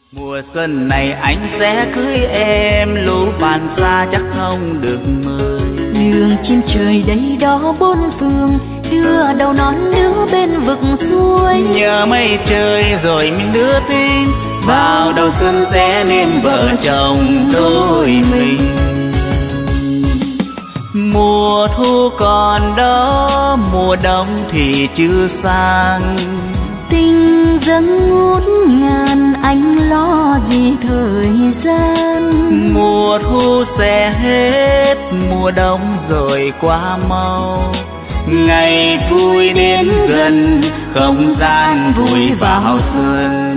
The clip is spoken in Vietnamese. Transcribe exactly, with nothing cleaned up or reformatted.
Mùa xuân này anh sẽ cưới em, lũ bạn xa chắc không được mời. Đường trên trời đây đó bốn phương, đưa đầu non đưa bên vực xuôi. Nhờ mây trời rồi mình đưa tin, vào đầu xuân sẽ nên vợ chồng đôi mình. Mùa thu còn đó, mùa đông thì chưa sang. Tình dâng ngút ngàn, anh lo gì thời gian. Mùa thu sẽ hết, mùa đông rồi qua mau. Ngày vui đến gần, không gian vui vào xuân.